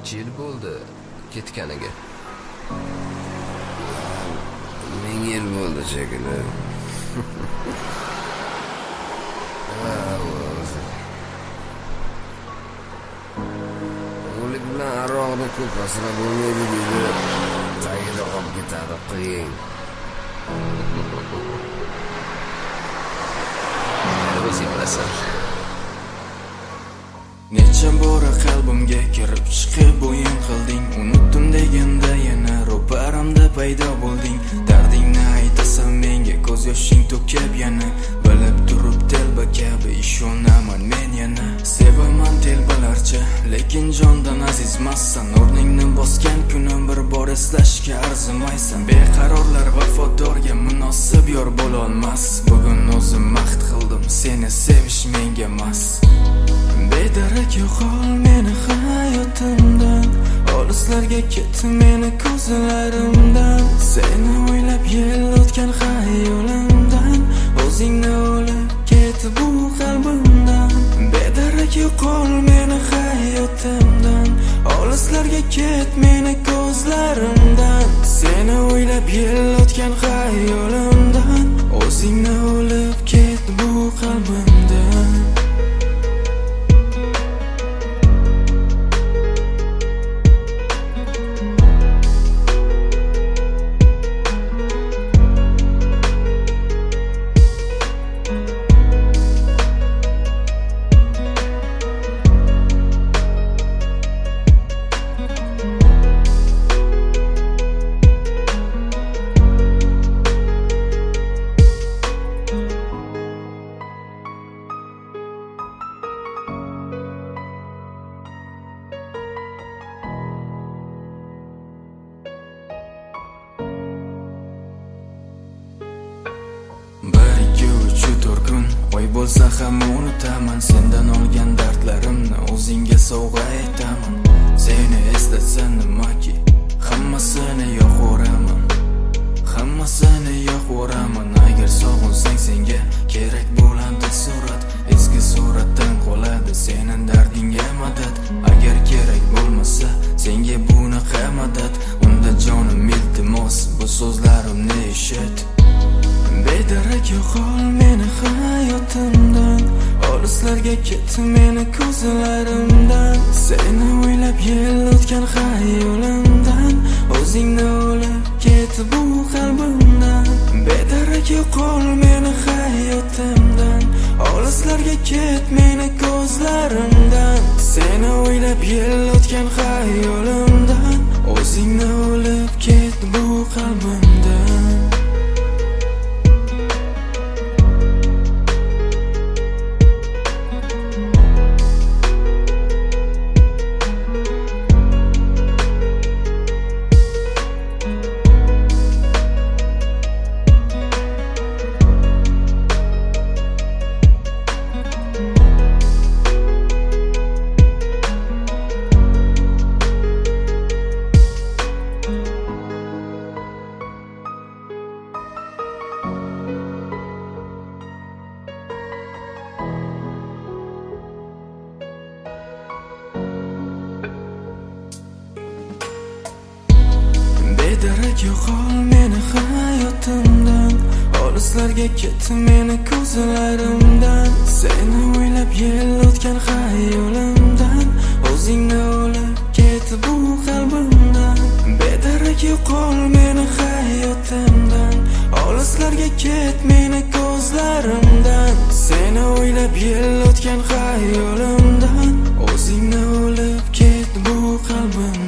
Necha yil bo'ldi ketganiga? 1000 yil bo'ldi shekilli. O'lik bilan aroqni ko'p asrab bo'lmaydi deydi. Tagida qolib ketadi qiyin. O'zing bilasan. Necha bora qalbimga kirib chiqib o'yin qilding. Unutdim deganda yana ro'paramda paydo bo'lding. Dardingni aytasan menga, ko'z yoshing to'kib yana. Bilib turib telba kabi ishonaman men yana. Sevaman telbalarcha, lekin jondan azizmassan. O'rningni bosgan kunim bir bor eslashga arzimaysan. Beqarorlar vafodorga munosib yor bo'la olmas. Bugun o'zim mahd qildim, seni sevish menga emas. Bedarak yo'qol meni hayotimdan, olislarga ket meni ko'zlarimdan. Seni o'ylab yil o'tgan xayolimdan, o'zingni olib ket bu qalbimdan. Bedarak yo'qol meni hayotimdan, olislarga ket meni ko'zlarimdan. Seni o'ylab yil o'tgan xayolimdan, o'zingni olib ket bu qalbimdan. Oy bo'lsa ham unutaman, sendan olgan dardlarimni o'zingga sovg'a etaman. Seni eslatsa nimaki, hammasini yo'qoraman. Hammasini yo'qoraman. Agar sog'insang senga kerak bo'ladi surat, eski suratdan qoladi sening dardingga madad. Agar kerak bo'lmasa senga bunaqa madad, unda jonim iltimos bu so'zlarimni eshit. Bedarak yo'qol meni hayotimdan, olislarga ket meni ko'zlarimdan. Seni o'ylab yil o'tgan xayolimdan, o'zingni olib ket bu qalbimdan. Bedarak yo'qol meni hayotimdan, olislarga ket meni ko'zlarimdan. Seni o'ylab yil o'tgan xayolimdan, o'zingni olib ket bu qalbimdan. Bedarak yo'qol meni hayotimdan, olislarga ket meni ko'zlarimdan. Seni o'ylab yil o'tgan xayolimdan, o'zingni olib ket bu qalbimdan. Bedarak yo'qol meni hayotimdan, olislarga ket meni ko'zlarimdan. Seni o'ylab yil o'tgan xayolimdan, o'zingni olib ket bu qalbimdan.